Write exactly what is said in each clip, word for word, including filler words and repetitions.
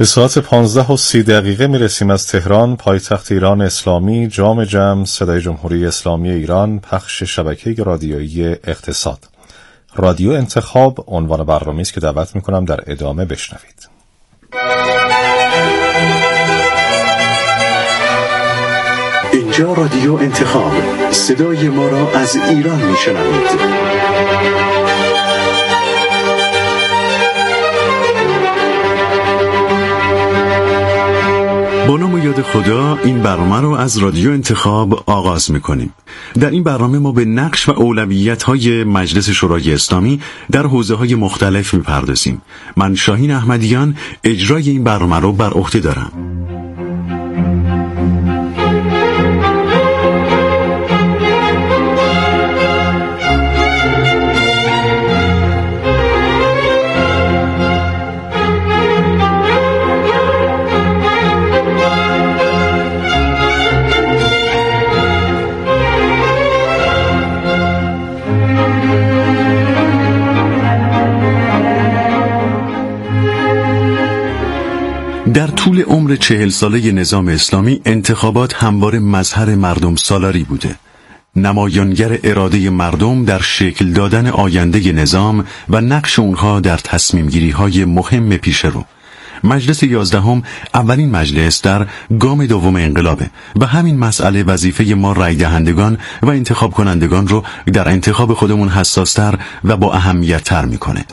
به ساعت پانزده و سی دقیقه می رسیم از تهران، پایتخت ایران اسلامی، جام جم، صدای جمهوری اسلامی ایران، پخش شبکه رادیویی اقتصاد. رادیو انتخاب عنوان برنامه‌ای است که دعوت می کنم در ادامه بشنوید. اینجا رادیو انتخاب، صدای ما را از ایران می شنوید. با نام و یاد خدا این برنامه رو از رادیو انتخاب آغاز می‌کنیم. در این برنامه ما به نقش و اولویت‌های مجلس شورای اسلامی در حوزه‌های مختلف می‌پردازیم. من شاهین احمدیان اجرای این برنامه رو بر عهده دارم. در طول عمر چهل ساله نظام اسلامی انتخابات همواره مظهر مردم سالاری بوده، نمایانگر اراده مردم در شکل دادن آینده نظام و نقش اونها در تصمیم گیری های مهم پیش رو. مجلس یازدهم اولین مجلس در گام دوم انقلابه و همین مسئله وظیفه ما رای دهندگان و انتخاب کنندگان رو در انتخاب خودمون حساستر و با اهمیت تر میکنه.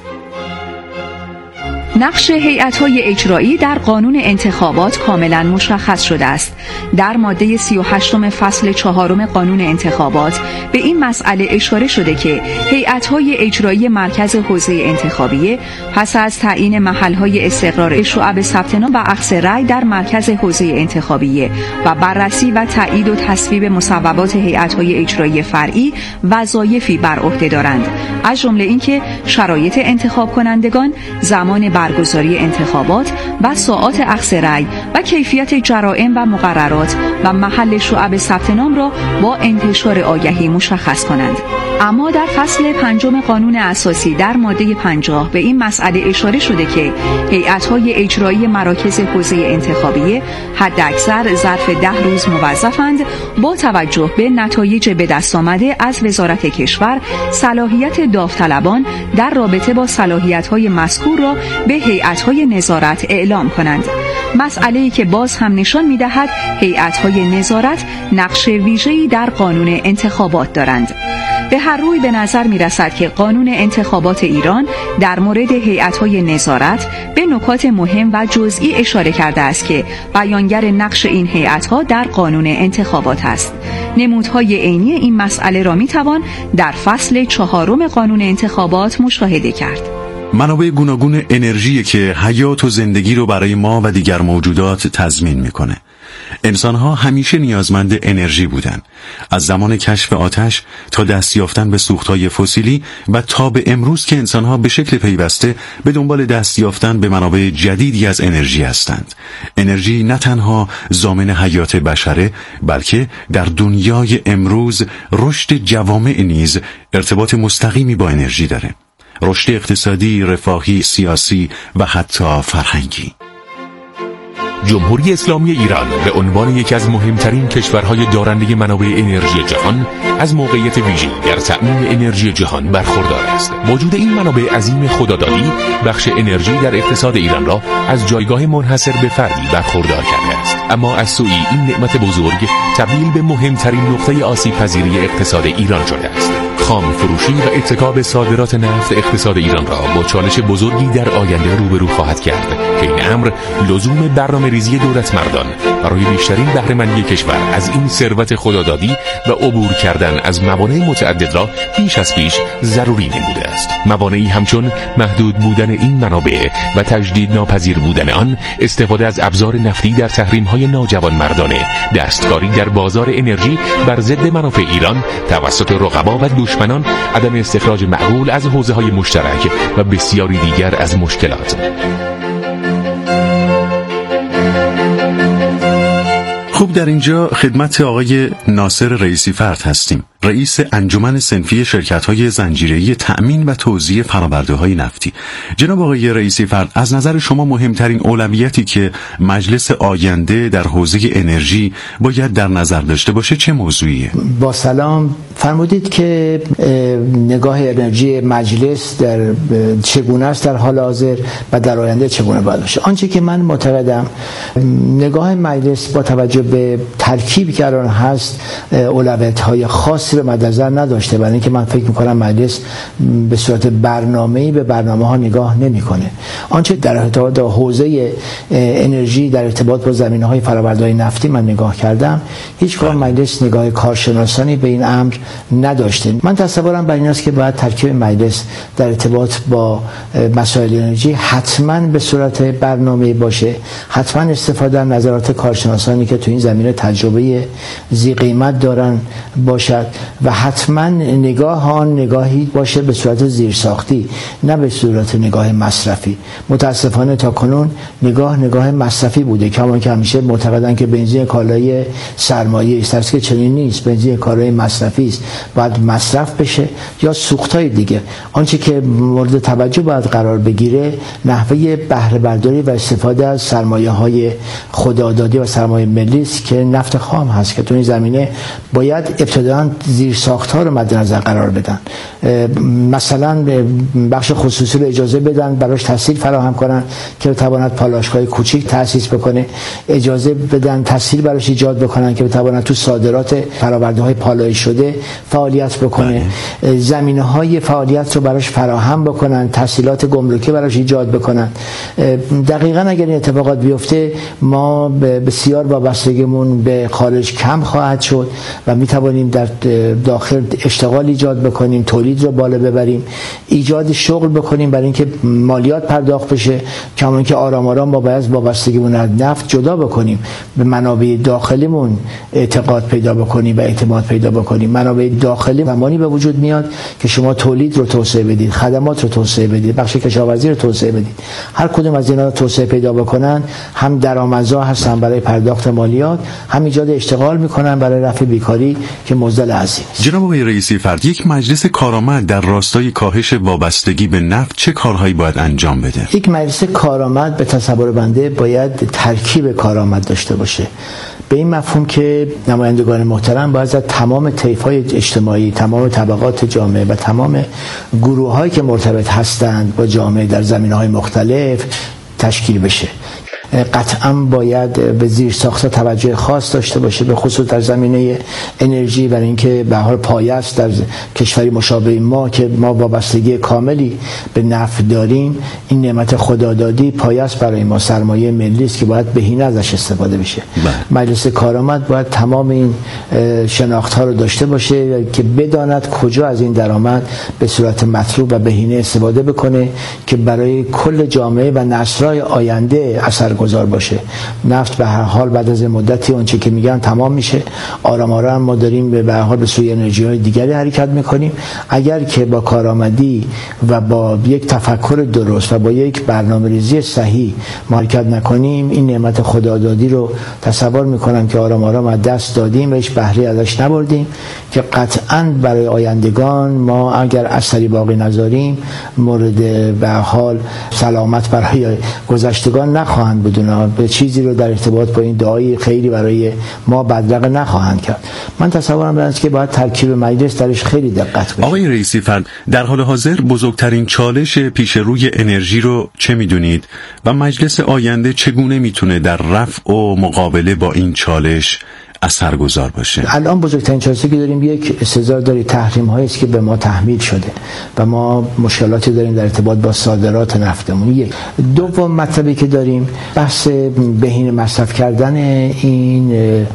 نقش هیئت‌های اجرایی در قانون انتخابات کاملا مشخص شده است. در ماده سی و هشتم فصل چهارم قانون انتخابات به این مسئله اشاره شده که هیئت‌های اجرایی مرکز حوزه انتخابیه پس از تعیین محل‌های استقرار شعب ثبت نام و اخذ رأی در مرکز حوزه انتخابیه و بررسی و تایید و تصویب مصوبات هیئت‌های اجرایی فرعی وظایفی بر عهده دارند، از جمله اینکه شرایط انتخاب کنندگان، زمان برگزاری انتخابات و ساعات اخذ رأی و کیفیت جرائم و مقررات و محل شعب ثبت نام را با انتشار آگهی مشخص کنند. اما در فصل پنجم قانون اساسی در ماده پنجاه به این مسئله اشاره شده که هیئت‌های اجرایی مراکز حوزه انتخابیه حداکثر ظرف ده روز موظفند با توجه به نتایج به دست آمده از وزارت کشور صلاحیت داوطلبان در رابطه با صلاحیت‌های مذکور را به هیئت‌های نظارت اعلام کنند. مسئله‌ای که باز هم نشان می‌دهد هیئت‌های نظارت نقش ویژه‌ای در قانون انتخابات دارند. به هر روی به نظر می‌رسد که قانون انتخابات ایران در مورد هیئت‌های نظارت به نکات مهم و جزئی اشاره کرده است که بیانگر نقش این هیئت‌ها در قانون انتخابات است. نمودهای عینی این مسئله را می‌توان در فصل چهارم قانون انتخابات مشاهده کرد. منابع گوناگون انرژی که حیات و زندگی رو برای ما و دیگر موجودات تضمین میکنه. انسانها همیشه نیازمند انرژی بودن، از زمان کشف آتش تا دست یافتن به سوختهای فسیلی و تا به امروز که انسانها به شکل پیوسته به دنبال دست یافتن به منابع جدیدی از انرژی هستند. انرژی نه تنها ضامن حیات بشره، بلکه در دنیای امروز رشد جوامع نیز ارتباط مستقیمی با انرژی داره. رشد اقتصادی، رفاهی، سیاسی و حتی فرهنگی. جمهوری اسلامی ایران به عنوان یکی از مهمترین کشورهای دارنده منابع انرژی جهان از موقعیت ویژه‌ای در تأمین انرژی جهان برخوردار است. وجود این منابع عظیم خدادادی بخش انرژی در اقتصاد ایران را از جایگاه منحصر به فردی برخوردار کرده است. اما از سوی این نعمت بزرگ تبدیل به مهمترین نقطه آسیب پذیری اقتصاد ایران شده است. خام فروشی و اتکا به صادرات نفت اقتصاد ایران را با چالش بزرگی در آینده روبرو خواهد کرد که این امر لزوم برنامه‌ریزی دولتمردان برای بیشترین بهره‌مندی کشور از این ثروت خدادادی و عبور کردن از موانع متعدد را پیش از پیش ضروری نموده است. موانعی همچون محدود بودن این منابع و تجدید ناپذیر بودن آن، استفاده از ابزار نفتی در تحریم‌های ناجوانمردانه، دستکاری در بازار انرژی بر ضد منافع ایران توسط رقبا و دشمنان، عدم استخراج معقول از حوزه‌های مشترک و بسیاری دیگر از مشکلات. خب در اینجا خدمت آقای ناصر رئیسی فرد هستیم، رئیس انجمن صنفی شرکت‌های زنجیره‌ای تأمین و توزیع فرآورده‌های نفتی. جناب آقای رئیسی فرد، از نظر شما مهمترین اولویتی که مجلس آینده در حوزه انرژی باید در نظر داشته باشه چه موضوعیه؟ با سلام، فرمودید که نگاه انرژی مجلس در چگونه است در حال حاضر و در آینده چگونه باید باشه. آنچه که من معتقدم نگاه مجلس با توجه به ترکیبی که الان هست اولویت‌های خاصی رو مد نظر نداشته، برای اینکه من فکر می‌کنم مجلس به صورت برنامه‌ای به برنامه‌ها نگاه نمی‌کنه. آنچه در ارتباط با حوزه انرژی در ارتباط با زمینه‌های فرآورده‌های نفتی من نگاه کردم، هیچ کدام مجلس نگاه کارشناسانی به این امر نداشته. من تصورم بر این است که باید ترکیب مجلس در ارتباط با مسائل انرژی حتما به صورت برنامه‌ای باشه، حتما استفاده از نظرات کارشناسانی که تو این زمینه تجربه ذی قیمت دارن باشد و حتما نگاه آن نگاهی باشه به صورت زیرساختی، نه به صورت نگاه مصرفی. متاسفانه تا کنون نگاه نگاه مصرفی بوده که همون که همیشه معتقدن که بنزین کالای سرمایه است، که چنین نیست. بنزین کالای مصرفی است، باید مصرف بشه یا سوختای دیگه. آنچه که مورد توجه باید قرار بگیره نحوه بهره برداری و استفاده از سرمایه‌های خودآزادی و سرمایه ملی است که نفت خام هست، که تو این زمینه باید ابتداً زیر ساخت‌ها رو مد نظر قرار بدن. مثلا بخش خصوصی رو اجازه بدن براش تسهیل فراهم کنن که بتواند پالایشگاه کوچیک تأسیس بکنه، اجازه بدن تسهیل براش ایجاد بکنن که بتواند تو صادرات فرآورده‌های پالایش شده فعالیت بکنه، زمینه‌های فعالیت رو براش فراهم بکنن، تسهیلات گمرکی براش ایجاد بکنن. دقیقاً اگر این اتفاقات بیفته ما بسیار وابستگیمون به خارج کم خواهد شد و می توانیم در داخل اشتغال ایجاد بکنیم، تولید رو بالا ببریم، ایجاد شغل بکنیم برای اینکه مالیات پرداخت بشه، کما اینکه آرام آرام با باید وابستگیمون از نفت جدا بکنیم، به منابع داخلیمون اعتقاد پیدا بکنیم و اعتماد پیدا بکنیم. منابع داخلی زمانی به وجود میاد که شما تولید رو توسعه بدید، خدمات رو توسعه بدید، بخش کشاورزی رو توسعه بدید. هر کدوم از اینا رو توسعه پیدا بکنن هم درآمدزا هستن برای پرداخت مالیات، هم ایجاد اشتغال میکنن برای رفع بیکاری که معضل عظیم است. جناب آقای رئیسی فرد، یک مجلس کارآمد در راستای کاهش وابستگی به نفت چه کارهایی باید انجام بده؟ یک مجلس کارآمد به تصور بنده باید ترکیب کارآمد داشته باشه، به این مفهوم که نمایندگان محترم باید از تمام طیف‌های اجتماعی، تمام طبقات جامعه و تمام گروه‌هایی که مرتبط هستند با جامعه در زمینه‌های مختلف تشکیل بشه. قطعا باید به زیر ساخت‌ها توجه خاص داشته باشه، به خصوص در زمینه انرژی، برای اینکه به هر حال پایه است در کشوری مشابه ما که ما وابستگی کاملی به نفت داریم. این نعمت خدادادی پایه است برای ما، سرمایه ملی است که باید بهینه ازش استفاده بشه. مجلس کارآمد باید تمام این شناخت‌ها رو داشته باشه که بداند کجا از این درآمد به صورت مطلوب و بهینه استفاده بکنه که برای کل جامعه و نسل‌های آینده اثر گذار باشه. نفت به هر حال بعد از مدتی اون چه که میگن تمام میشه، آرام آرام ما داریم به هر حال به سوی انرژی های دیگری حرکت میکنیم. اگر که با کارآمدی و با یک تفکر درست و با یک برنامه‌ریزی صحیح ما حرکت نکنیم، این نعمت خدادادی رو تصور میکنم که آرام آرام از دست دادیم و هیچ بهره ازش نبردیم، که قطعاً برای آیندگان ما اگر اثری باقی نذاریم مورد به هر حال سلامت برای گذشتگان نخواهند بدون به چیزی رو در ارتباط با این دعای خیری برای ما بدرقه نخواهند کرد. من تصورم است که باید ترکیب مجلس درش خیلی دقت بشه. آقای رئیسی فرد، در حال حاضر بزرگترین چالش پیش روی انرژی رو چه میدونید و مجلس آینده چگونه میتونه در رفع و مقابله با این چالش اثرگذار باشه؟ الان بزرگترین چالشی که داریم یک استحضار داری تحریم هایی است که به ما تحمیل شده و ما مشکلاتی داریم در ارتباط با صادرات نفتمون. یک دوم مطلبی که داریم بحث بهینه مصرف کردن این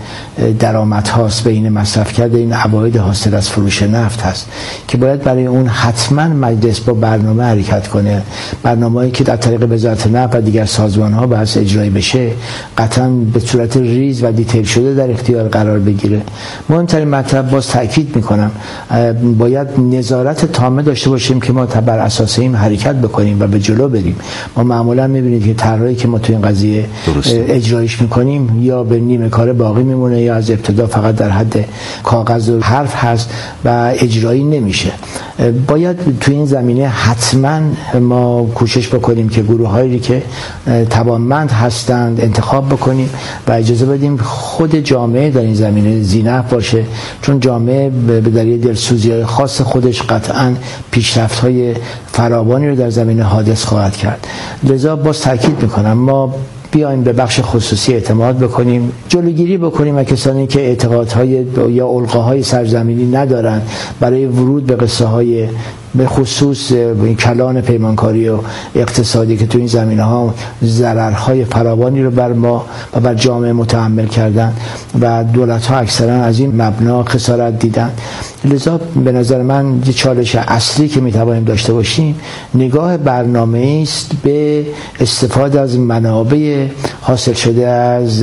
درآمد هاست، بهینه مصرف کردن این عواید حاصل از فروش نفت هست که باید برای اون حتما مجلس با برنامه حرکت کنه. برنامه‌ای که در طریق وزارت نفت و دیگر سازمان ها بحث اجرایی بشه، قطعا به صورت ریز و دیتیل شده در اختیار اختیار قرار بگیره. مهمترین مطلب باز تاکید میکنم باید نظارت تامه داشته باشیم که ما بر اساس این حرکت بکنیم و به جلو بریم. ما معمولا میبینید که طرحی که ما تو این قضیه درسته. اجرایش میکنیم یا به نیمه کار باقی میمونه یا از ابتدا فقط در حد کاغذ و حرف هست و اجرایی نمیشه. باید تو این زمینه حتما ما کوشش بکنیم که گروه‌هایی که توانمند هستند انتخاب بکنیم و اجازه بدیم خود جامعه در این زمینه زینف باشه، چون جامعه به دلیل دلسوزی‌های خاص خودش قطعاً پیشرفت‌های فراوانی رو در زمینه حادث خواهد کرد. لذا باز تاکید می‌کنم ما بیایم به بخش خصوصی اعتماد بکنیم، جلوگیری بکنیم از کسانی که اعتقادهای یا القاهای سرزمینی ندارن برای ورود به قصه های به خصوص کلان پیمانکاری و اقتصادی که تو این زمینه‌ها ضررهای فراوانی رو بر ما و بر جامعه متحمل کردن و دولت‌ها اکثرا از این مبنا خسارت دیدن. لذا به نظر من یه چالش اصلی که می‌توانیم داشته باشیم نگاه برنامه‌ای است به استفاده از منابع حاصل شده از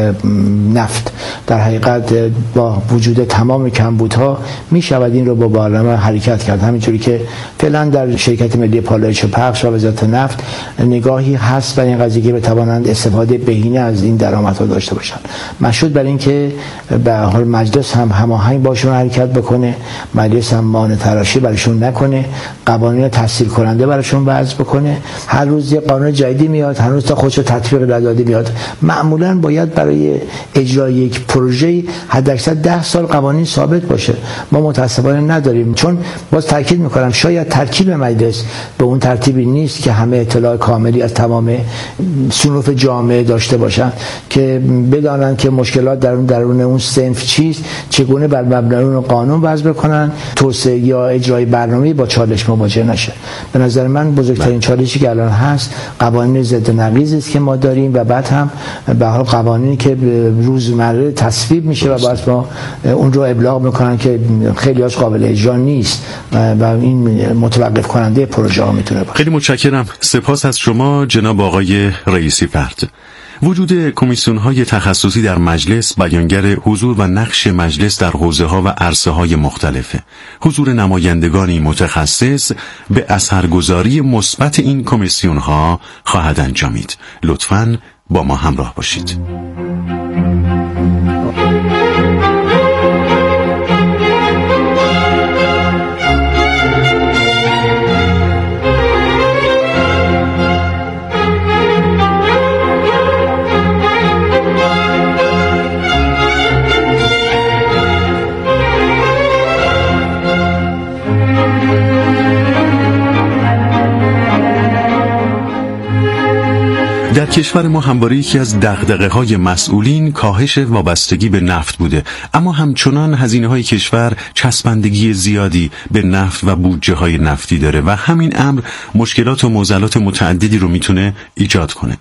نفت. در حقیقت با وجود تمام کمبودها می‌شود این رو با برنامه حرکت کرد، همینجوری که فعلا در شرکت ملی پالایش و پخش و وزارت نفت نگاهی هست برای این قضیه که بتوانند استفاده بهینه از این درآمدها داشته باشند. مشروط بر این که به حال مجلس هم هماهنگ باشون حرکت بکنه، مجلس هم مانع تراشی براشون نکنه، قوانین تسهیل کننده براشون وضع بکنه. هر روز یه قانون جدیدی میاد، هر روز تا خودش تطبیق نداده میاد. معمولا باید برای اجرای یک پروژه حداکثر ده سال قوانین ثابت باشه. ما متاسفانه نداریم، چون باز تاکید میکنم شاید ترکیب مجلس به اون ترتیبی نیست که همه اطلاع کاملی از تمام صنوف جامعه داشته باشن که بدانن که مشکلات در اون درون اون صنف چیست، چگونه بر مبنای اون قانون وضع بکنن، توسعه یا اجرای برنامه‌ای با چالش مواجه نشه. به نظر من بزرگترین چالشی که الان هست قوانین ضد نقیضی است که ما داریم و بعد هم به هر قوانینی که روزمره تصویب میشه و بعد ما اون رو ابلاغ میکنن که خیلی‌هاش قابل اجرا نیست و این متوقف کننده پروژه ها میتونه باشه. خیلی متشکرم. سپاس از شما جناب آقای رئیسی فرد. وجود کمیسیون های تخصصی در مجلس بیانگر حضور و نقش مجلس در حوزه ها و عرصه های مختلفه. حضور نمایندگانی متخصص به اثرگذاری مثبت این کمیسیون ها خواهد انجامید. لطفاً با ما همراه باشید. در کشور ما همواره یکی از دغدغه‌های مسئولین کاهش وابستگی به نفت بوده، اما همچنان هزینه‌های کشور چسبندگی زیادی به نفت و بودجه‌های نفتی داره و همین امر مشکلات و معضلات متعددی رو میتونه ایجاد کنه.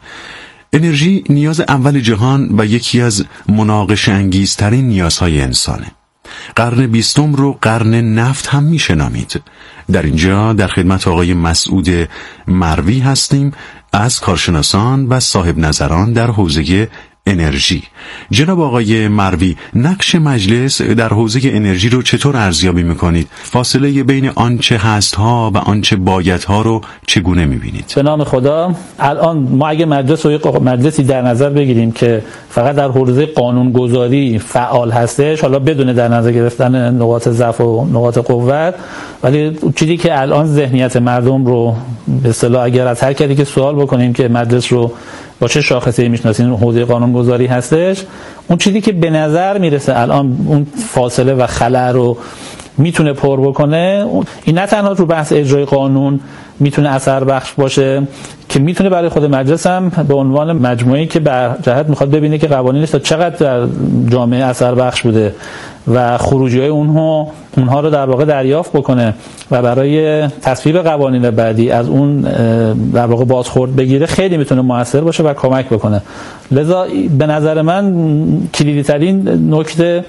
انرژی نیاز اول جهان و یکی از مناقشه انگیزترین نیازهای انسانه. قرن بیستم رو قرن نفت هم میشنامید. در اینجا در خدمت آقای مسعود مروی هستیم از کارشناسان و صاحب نظران در حوزه انرژی. جناب آقای مروی، نقش مجلس در حوزه انرژی رو چطور ارزیابی میکنید؟ فاصله بین آنچه هستها و آنچه بایدها رو چگونه میبینید؟ به نام خدا، الان ما اگه مجلس رو مجلسی در نظر بگیریم که فقط در حوزه قانونگذاری فعال هستش، حالا بدون در نظر گرفتن نقاط ضعف و نقاط قوت، ولی چیزی که الان ذهنیت مردم رو به اصطلاح اگر از هر کسی که سوال بکنیم که مجلس رو با چه شاخصه‌ای میشناسین حوزه قانونگذاری هستش، اون چیزی که به نظر میرسه الان اون فاصله و خلأ رو میتونه پر بکنه، این نه تنها رو بحث اجرای قانون میتونه اثر بخش باشه که میتونه برای خود مجلس هم به عنوان مجموعه‌ای که بر جهت میخواد ببینه که قوانینش تا چقدر در جامعه اثر بخش بوده و خروجی‌های اونها اونها رو در واقع دریافت بکنه و برای تصویب قوانین بعدی از اون در واقع بازخورد بگیره، خیلی میتونه موثر باشه و کمک بکنه. لذا به نظر من کلیدی‌ترین نکته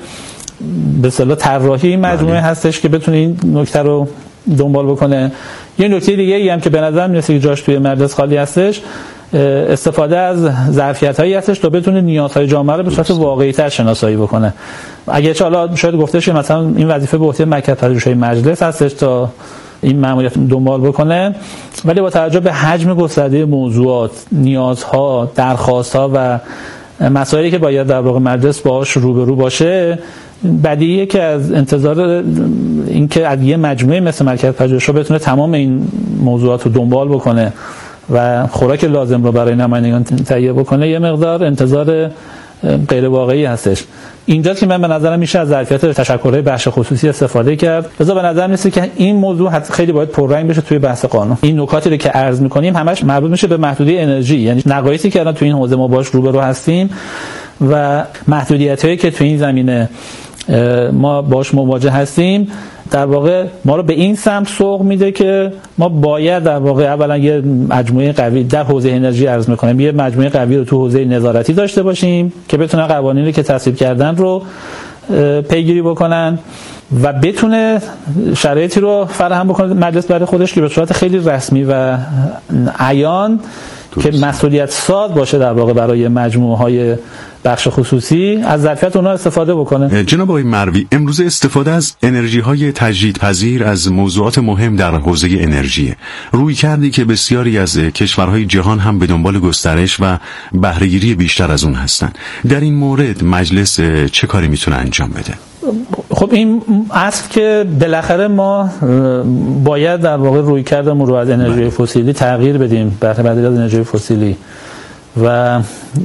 به اصطلاح طراحی مجموعه هستش که بتونه این نکته رو دنبال بکنه. یه نکته دیگه ای هم که به نظر میاد که جاش توی مجلس خالی هستش، استفاده از ظرفیت‌هایی هستش تا بتونه نیازهای جامعه رو به صورت واقعی‌تر شناسایی بکنه. اگه چه حالا شاید گفته شه مثلا این وظیفه به عهده مکتب پژوهش‌های مجلس هستش تا این مأموریت دنبال بکنه، ولی با توجه به حجم گسترده موضوعات، نیازها، درخواست‌ها و مسائلی که باید در واقع مجلس باهاش روبرو باشه، بدیهیه که از انتظار اینکه از یه مجموعه مثل مرکز پژوهش‌ها بتونه تمام این موضوعات رو دنبال بکنه و خوراک لازم رو برای نمایندگان تهیه بکنه یه مقدار انتظار غیر واقعی هستش. اینجاست که من به نظرم میشه از ظرفیت تشکل‌های بخش خصوصی استفاده کرد. لذا به نظر میاد که این موضوع خیلی باید پررنگ بشه توی بحث قانون. این نکاتی رو که عرض می‌کنیم همش مربوط میشه به محدودیت انرژی، یعنی نقایصی که الان توی این حوزه ما باش روبرو هستیم و محدودیت‌هایی که توی این زمینه ما باش مواجه هستیم در واقع ما رو به این سمت سوق میده که ما باید در واقع اولا یه مجموعه قوی در حوزه انرژی عرض میکنیم، یه مجموعه قوی رو تو حوزه نظارتی داشته باشیم که بتونه قوانینی که تصویب کردن رو پیگیری بکنن و بتونه شرایطی رو فراهم بکنه مجلس برای خودش که به صورت خیلی رسمی و عیان که مسئولیت ساز باشه در واقع برای مجموعه های بخش خصوصی از ظرفیت اونها استفاده بکنه. جناب آقای مروی، امروز استفاده از انرژی های تجدیدپذیر از موضوعات مهم در حوزه انرژی روی کردی که بسیاری از کشورهای جهان هم به دنبال گسترش و بهره‌گیری بیشتر از اون هستند. در این مورد مجلس چه کاری میتونه انجام بده؟ خب این اصل که بالاخره ما باید در واقع روی کردمون رو از انرژی فسیلی تغییر بدیم، بهره بدیل از انرژی فسیلی و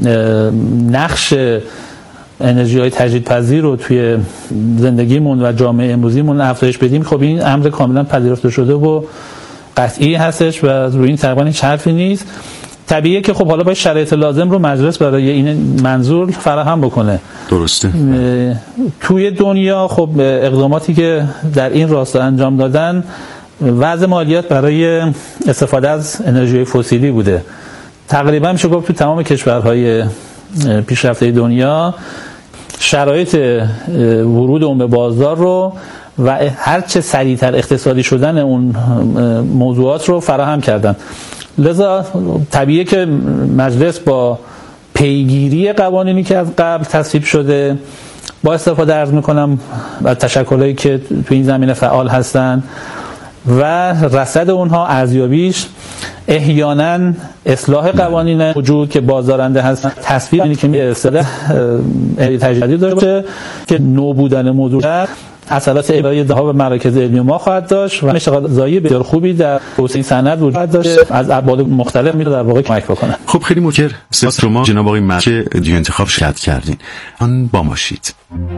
نقش انرژی های تجدیدپذیر رو توی زندگیمون و جامعه امروزیمون افزایش بدیم. خب این امر کاملا پذیرفته شده و قطعی هستش و روی این تقریبا هیچ حرفی نیست. طبیعیه که خب حالا باید شرایط لازم رو مجلس برای این منظور فراهم بکنه. درسته. توی دنیا خب اقداماتی که در این راستا انجام دادن وضع مالیات برای استفاده از انرژی فسیلی بوده. تقریبا میشه گفت تو تمام کشورهای پیشرفته دنیا شرایط ورود اون به بازار رو و هر چه سریعتر اقتصادی شدن اون موضوعات رو فراهم کردن. لذا طبیعیه که مجلس با پیگیری قوانینی که از قبل تصویب شده با استفاده عرض میکنم از تشکلایی که تو این زمینه فعال هستن و رصد اونها، ارزیابیش، احیانا اصلاح قوانین وجود که بازدارنده هستن، تصویب اینی که اصطلاح تجدید داشته که نو بودن موضوع اصالت ارائه دهها به مراکز علمی ما خواهد داشت و مشغل زایی بسیار خوبی در توسعه صنعت وجود داشت از ابعاد مختلف میره در واقع کمک بکنه. خب خیلی متشکرم. سپاس شما جناب آقای مروی که دیو انتخاب شرکت کردین. آن با ماشید.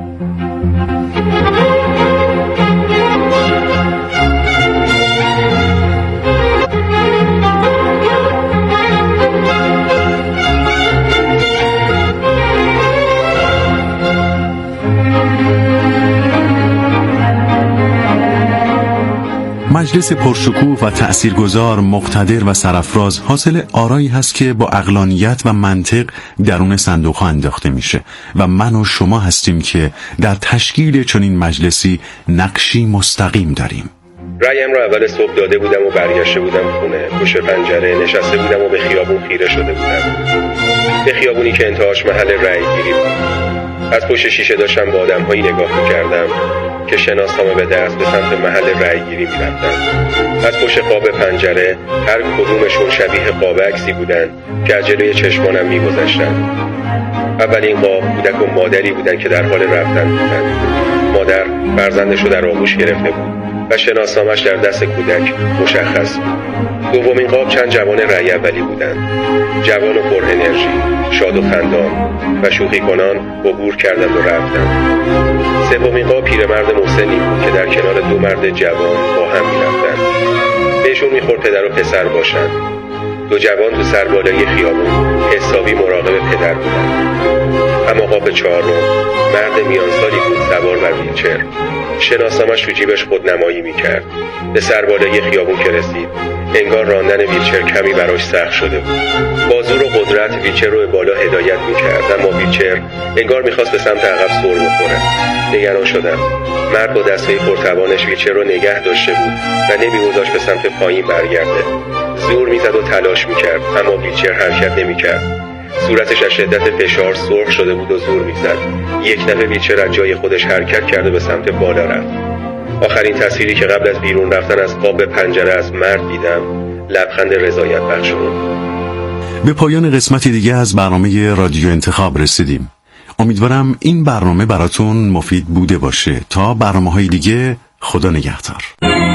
مجلس پرشکوه و تأثیرگذار، مقتدر و سرافراز حاصل آرایی هست که با عقلانیت و منطق درون صندوق‌ها انداخته میشه و من و شما هستیم که در تشکیل چنین مجلسی نقشی مستقیم داریم. رأیم رو اول صبح داده بودم و برگشته بودم خونه. پشت پنجره نشسته بودم و به خیابون خیره شده بودم. به خیابونی که انتهاش محل رأی گیری بود. از پشت شیشه داشتم با آدم‌هایی نگاه می‌کردم که شناسنامه به دست به سمت محل رأی گیری می‌رفتن. از پشت قاب پنجره هر کدومشون شبیه قاب عکسی بودن که از جلوی چشمانم می‌گذشتن. اولین قاب کودک و مادری بودن که در حال رفتن بودن. مادر فرزندشو در آغوش گرفته بود و شناسنامه‌اش در دست کودک مشخص بود. دومین قاب چند جوان رأی اولی بودند. جوان و پر انرژی، شاد و خندان و شوخی کنان عبور کردند و رفتند. سومین قاب پیرمرد مسنی بود که در کنار دو مرد جوان با هم می‌رفتند. بهشون می‌خورد پدر و پسر باشند. دو جوان تو سربالای خیابون حسابی مراقب پدر بودند. اما قاب چهارم مرد میانسالی بود سوار بر ویلچر. شناسنامه‌اش تو جیبش خودنمایی می‌کرد. به سربالای خیابون که رسید انگار راندن ویلچر کمی براش سخت شده بود. با زور و قدرت ویلچر رو به بالا هدایت می‌کرد، اما ویلچر انگار می‌خواست به سمت عقب سر بخوره. نگران شدم. مرد با دستهای پرتوانش ویلچر رو نگه داشته بود و نمی‌گذاشت به سمت پایین برگرده. زور میزد و تلاش میکرد اما ویلچر حرکت نمیکرد. صورتش از شدت فشار سرخ شده بود و زور میزد. یک دفعه ویلچر از جای خودش حرکت کرد و به سمت بالا رفت. آخرین تصویری که قبل از بیرون رفتن از قاب پنجره از مرد دیدم لبخند رضایت بخش بود. به پایان قسمت دیگه از برنامه رادیو انتخاب رسیدیم. امیدوارم این برنامه براتون مفید بوده باشه. تا برنامه‌های دیگه، خدا نگهدار.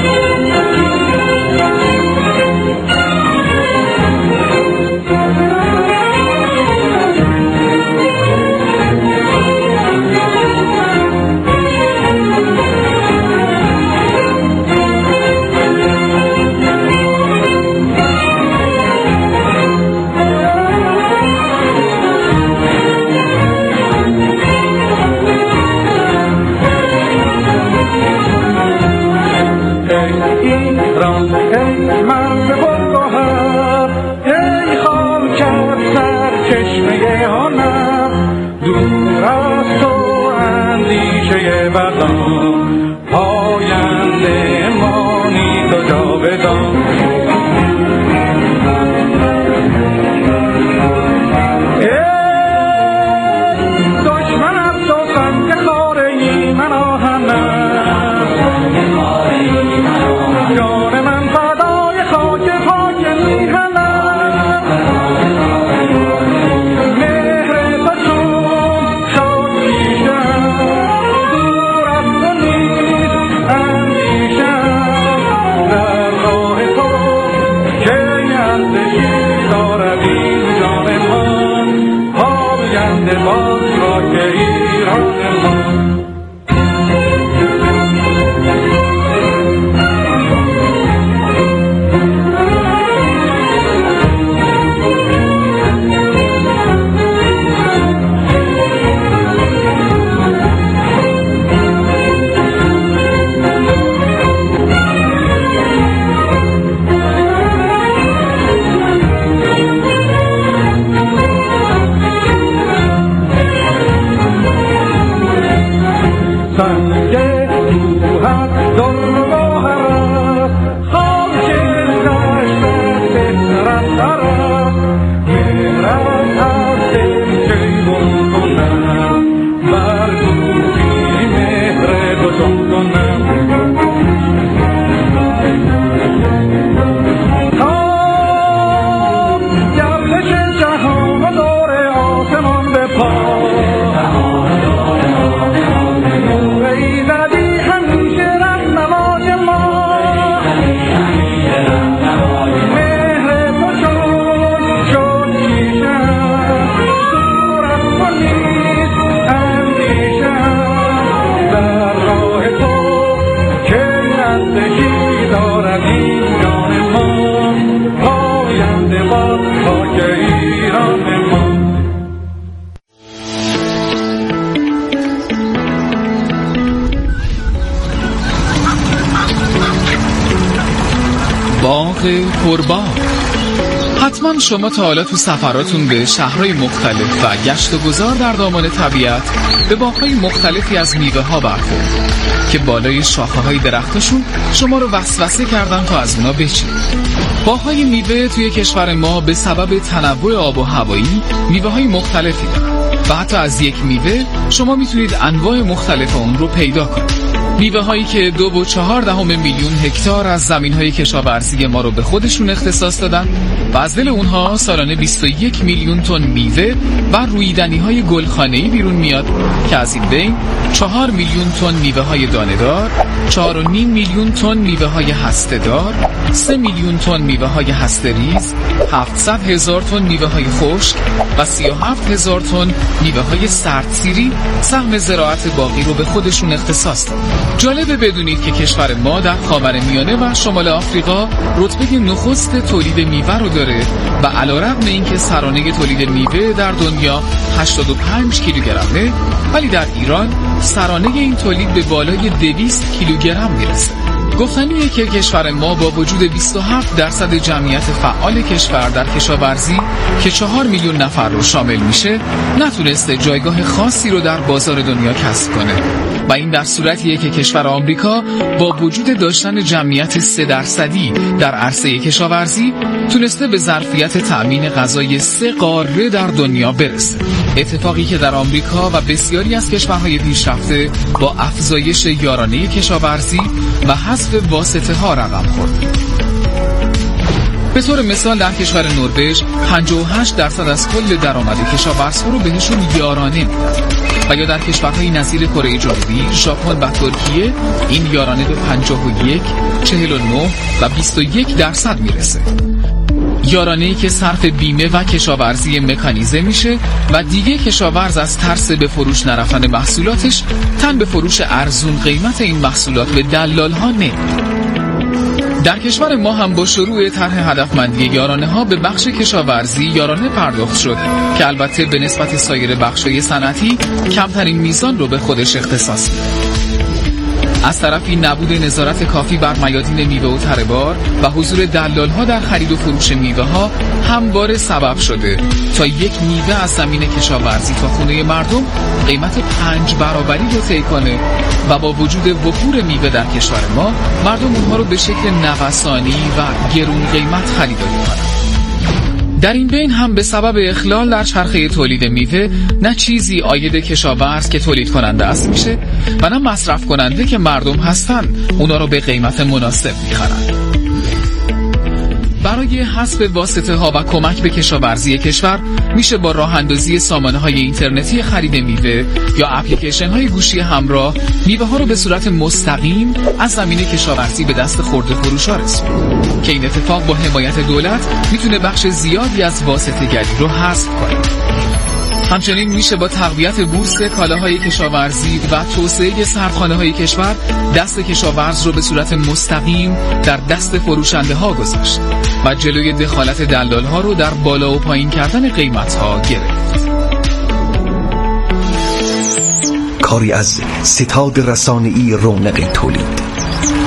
پربار. حتما شما تا حالا تو سفراتون به شهرهای مختلف و گشت و گذار در دامان طبیعت به باغ‌های مختلفی از میوه ها برخورد که بالای شاخه های درختشون شما رو وسوسه کردن تا از اونا بچید. باغ‌های میوه توی کشور ما به سبب تنوع آب و هوایی میوه های مختلفی دارن و حتی از یک میوه شما میتونید انواع مختلف اون رو پیدا کنید. میوه هایی که دو و چهار دهم میلیون هکتار از زمین های کشاورزی ما رو به خودشون اختصاص دادن و از دل اونها سالانه بیست و یک میلیون تن میوه و رویدنی های گلخانه‌ای بیرون میاد که از این بین چهار میلیون تن میوه های دانه‌دار، چهار و نیم میلیون تن میوه های هسته‌دار، سه میلیون تن میوه های هسته‌ریز، هفتصد هزار تن میوه های خشک و سی و هفت هزار تن میوه های سردسیری سهم زراعت باقی رو به خودشون اختصاص دادن. جالبه بدونید که کشور ما در خاورمیانه و شمال آفریقا رتبه نخست تولید میوه رو داره و علیرغم اینکه سرانه تولید میوه در دنیا هشتاد و پنج کیلوگرمه، ولی در ایران سرانه این تولید به بالای دویست کیلوگرم میرسه. گفتنیه که کشور ما با وجود بیست و هفت درصد جمعیت فعال کشور در کشاورزی که چهار میلیون نفر رو شامل میشه، نتونسته جایگاه خاصی رو در بازار دنیا کسب کنه. و این در صورتیه که کشور آمریکا با وجود داشتن جمعیت سه درصدی در عرصه کشاورزی تونسته به ظرفیت تأمین غذای سه قاره در دنیا برسه. اتفاقی که در آمریکا و بسیاری از کشورهای پیشرفته با افزایش یارانه کشاورزی و حذف واسطه ها رقم خورده. به طور مثال در کشور نروژ پنجاه و هشت درصد از کل درآمد کشاورزها رو بهشون یارانه میدن و یا در کشورهای نظیر کره جنوبی، ژاپن و ترکیه این یارانه به پنجاه و یک، چهل و نه و بیست و یک درصد میرسه. یارانه‌ای که صرف بیمه و کشاورزی مکانیزه میشه و دیگه کشاورز از ترس به فروش نرفتن محصولاتش تن به فروش ارزون قیمت این محصولات به دلال‌ها نمیده. در کشور ما هم با شروع طرح هدفمندی یارانه ها به بخش کشاورزی یارانه پرداخت شد که البته به نسبت سایر بخش‌های صنعتی کمترین میزان رو به خودش اختصاص میده. از طرفی نبود نظارت کافی بر میادین میوه و تره‌بار و حضور دلال‌ها در خرید و فروش میوه‌ها همواره سبب شده تا یک میوه از زمین کشاورزی تا خونه مردم قیمت پنج برابری رو طی کنه و با وجود وفور میوه در کشور ما مردم اونها رو به شکل نوسانی و گرون قیمت خریداری کنند. در این بین هم به سبب اخلال در چرخه تولید میوه نه چیزی عاید کشاورز که تولید کننده است میشه و نه مصرف کننده که مردم هستن اونا رو به قیمت مناسب میخرند. برای حذف واسطه ها و کمک به کشاورزی کشور میشه با راه اندازی سامانه های اینترنتی خرید میوه یا اپلیکیشن های گوشی همراه میوه ها رو به صورت مستقیم از زمین کشاورزی به دست خرده فروشا رسوند که این اتفاق با حمایت دولت میتونه بخش زیادی از واسطه گری رو حذف کنه. همچنین میشه با تقویت بورس کالاهای کشاورزی و توسعه سردخانه‌های کشور دست کشاورز رو به صورت مستقیم در دست فروشنده ها گذاشت و جلوی دخالت دلال ها رو در بالا و پایین کردن قیمت ها گرفت. کاری از ستاد رسانه‌ای رونق تولید